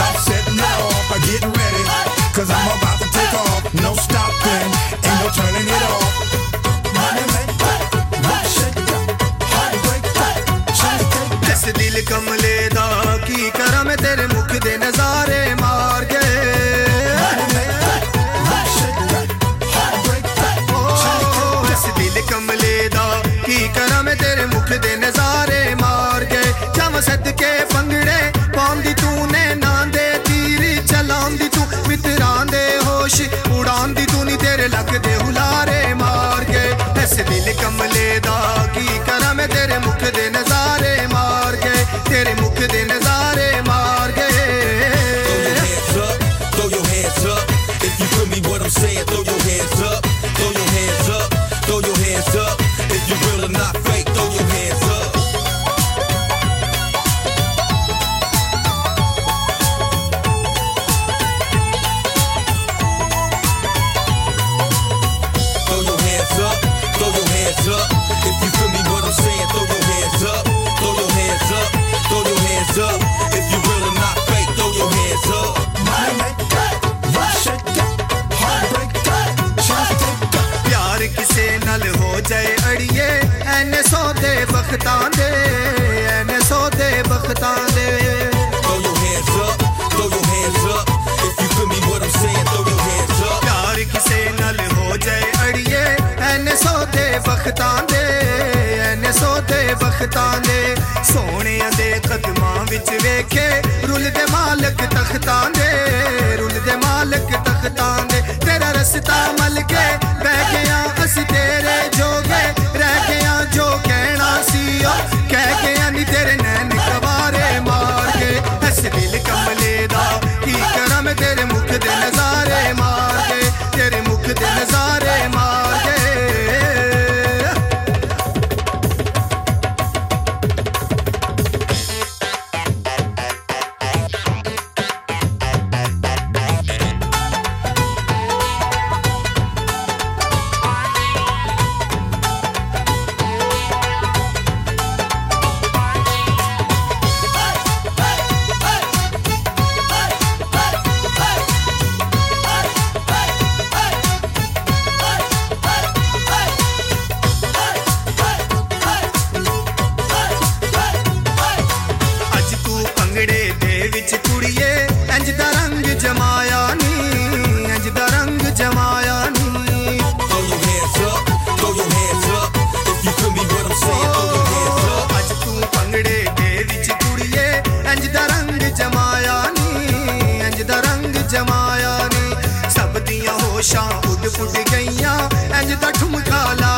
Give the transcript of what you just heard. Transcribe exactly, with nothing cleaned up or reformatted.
I'm setting it off, I get ready, cause I'm about to take off. No stopping, ain't no turning it off. Money maker, rock shaker, heartbreaker, chain taker. ऐसे दिल कमले दा की करा मैं तेरे मुख दे नजारे मार गए Money maker, rock shaker, heartbreaker, chain taker. ऐसे दिल कमले दा की करा मैं तेरे मुख दे नजारे मार गए जम सदके पंगड़े पांदी तूने ना दे तीर चलांदी तू मित्रां दे होश उड़ांदी तू नी तेरे लक दे हुलारे मार गए ऐसे दिल कमले दा की करा मैं तेरे मुख दे नजारे मार गए तेरे मुख दे नजारे मार गए Throw your hands up, throw your hands up. If you feel me what I'm saying, throw your hands up, throw your hands up, throw your hands up. If you real or not fake, throw your hands up. Throw your hands up, throw your hands up. If you feel me what I'm saying, throw your hands up, throw your hands up, throw your hands up. If you real or not fake, throw your hands up. Money maker, rock shaker, heartbreaker, chain taker. प्यार किसे नल हो जाए अड़िए ऐने सौदे बख्तां दे ऐने सौदे बख्तां दे Throw your hands up, throw your hands up. If you feel me what I'm saying, throw your hands up. प्यार किसे नल हो जाए अड़िए ऐने सौदे बख्तां दे ऐने सौदे बख्तां दे सोहणियां दे कदमां विच वेखे रुलदे मालक तख्तां दे रुलदे मालक तख्तां दे तेरा रस्ता मल के बह गया असी तेरे जोगे रह गया जो कहना सी ओ कह गया नी तेरे नैन कवारे मार के ऐसे दिल कमले दा की करा मैं तेरे मुख दे नजारे मार के तेरे मुख दे नजारे मार के ਅੱਜ ਤੂੰ ਭੰਗੜੇ ਦੇ ਵਿੱਚ ਕੁੜੀਏ ਇੰਜ ਦਾ ਰੰਗ ਜਮਾਇਆ ਨੀ ਇੰਜ ਦਾ ਰੰਗ ਜਮਾਇਆ ਨੀ Throw your hands up, throw your hands up. If you feel me what I'm saying, throw your hands up. ਅੱਜ ਤੂੰ ਭੰਗੜੇ ਦੇ ਵਿੱਚ ਕੁੜੀਏ ਇੰਜ ਦਾ ਰੰਗ ਜਮਾਇਆ ਨੀ ਇੰਜ ਦਾ ਰੰਗ ਜਮਾਇਆ ਨੀ ਸਭ ਦੀਆਂ ਹੋਸ਼ਾਂ ਉੱਡ ਪੁੱਡ ਗਈਆਂ ਇੰਜ ਦਾ ਠੁਮਕਾ ਲਾ